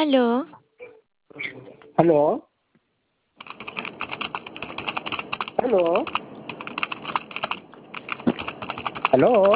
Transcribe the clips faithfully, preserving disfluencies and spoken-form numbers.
Aló, ¿Aló? ¿Aló? ¿Aló?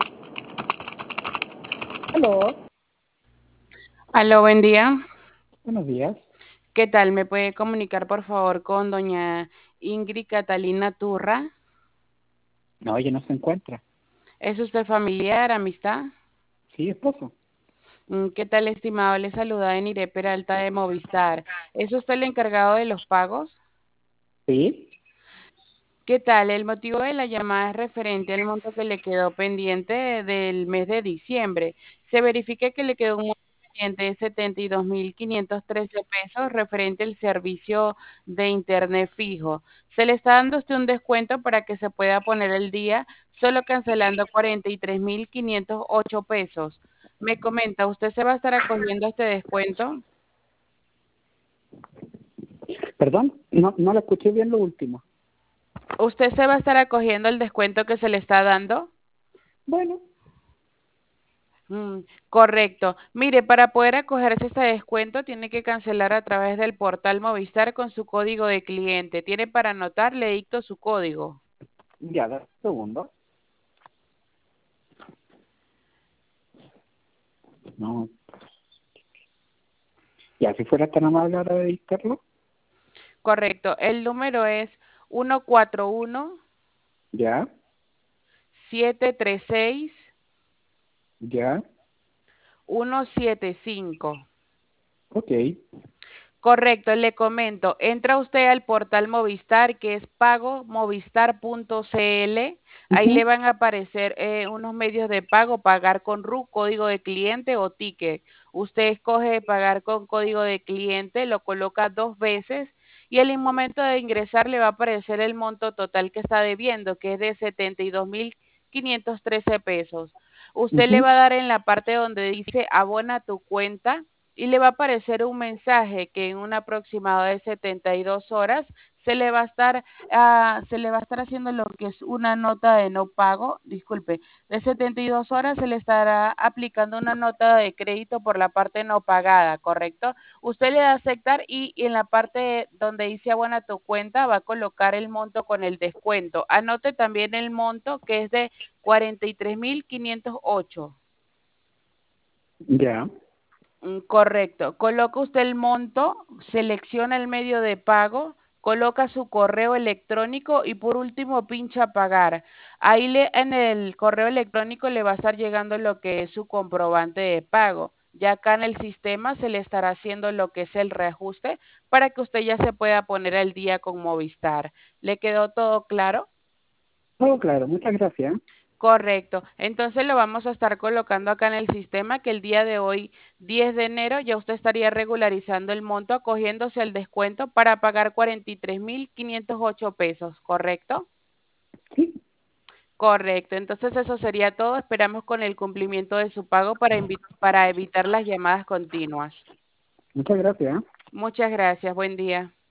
¿Aló? Aló, buen día. Buenos días. ¿Qué tal? ¿Me puede comunicar, por favor, con doña Ingrid Catalina Turra? No, ella no se encuentra. ¿Es usted familiar, amistad? Sí, esposo. Mm, ¿Qué tal, estimado? Le saluda Enire Peralta de Movistar. ¿Es usted el encargado de los pagos? Sí. ¿Qué tal? El motivo de la llamada es referente al monto que le quedó pendiente del mes de diciembre. Se verifica que le quedó un monto pendiente de setenta y dos mil quinientos trece pesos referente al servicio de internet fijo. Se le está dando a usted un descuento para que se pueda poner el día, solo cancelando cuarenta y tres mil quinientos ocho pesos. Me comenta, ¿usted se va a estar acogiendo a este descuento? Perdón, no, no la escuché bien lo último. ¿Usted se va a estar acogiendo el descuento que se le está dando? Bueno, Mm, correcto. Mire, para poder acogerse a este descuento, tiene que cancelar a través del portal Movistar con su código de cliente. Tiene para anotar, le dicto su código. ya, da un segundo. No. Ya, si fuera tan amable ahora de dictarlo. Correcto. El número es uno cuatro uno, Ya, siete tres seis, ya. uno siete cinco. Ok. Correcto, le comento. Entra usted al portal Movistar, que es pago movistar punto c l. Ahí le Ujú. van a aparecer eh, unos medios de pago, pagar con R U, código de cliente o ticket. Usted escoge pagar con código de cliente, lo coloca dos veces y en el momento de ingresar le va a aparecer el monto total que está debiendo, que es de setenta y dos mil quinientos trece pesos. Usted le Ujú. va a dar en la parte donde dice abona tu cuenta y le va a aparecer un mensaje que en un aproximado de setenta y dos horas se le va a estar, ah, se le va a estar haciendo lo que es una nota de no pago, disculpe, de setenta y dos horas se le estará aplicando una nota de crédito por la parte no pagada, ¿correcto? Usted le da a aceptar y, y en la parte donde dice abona tu cuenta va a colocar el monto con el descuento. Anote también el monto que es de cuarenta y tres mil quinientos ocho. Ya. Mm, correcto. Coloca usted el monto, selecciona el medio de pago, coloca su correo electrónico y por último pincha pagar. Ahí le, en el correo electrónico le va a estar llegando lo que es su comprobante de pago. Ya acá en el sistema se le estará haciendo lo que es el reajuste para que usted ya se pueda poner al día con Movistar. ¿Le quedó todo claro? Todo claro, muchas gracias. Correcto. Entonces lo vamos a estar colocando acá en el sistema que el día de hoy, diez de enero, ya usted estaría regularizando el monto, acogiéndose al descuento para pagar cuarenta y tres mil quinientos ocho pesos, ¿correcto? Sí, Correcto. Entonces eso sería todo. Esperamos con el cumplimiento de su pago para, invi- para evitar las llamadas continuas. muchas gracias. Muchas gracias. Buen día.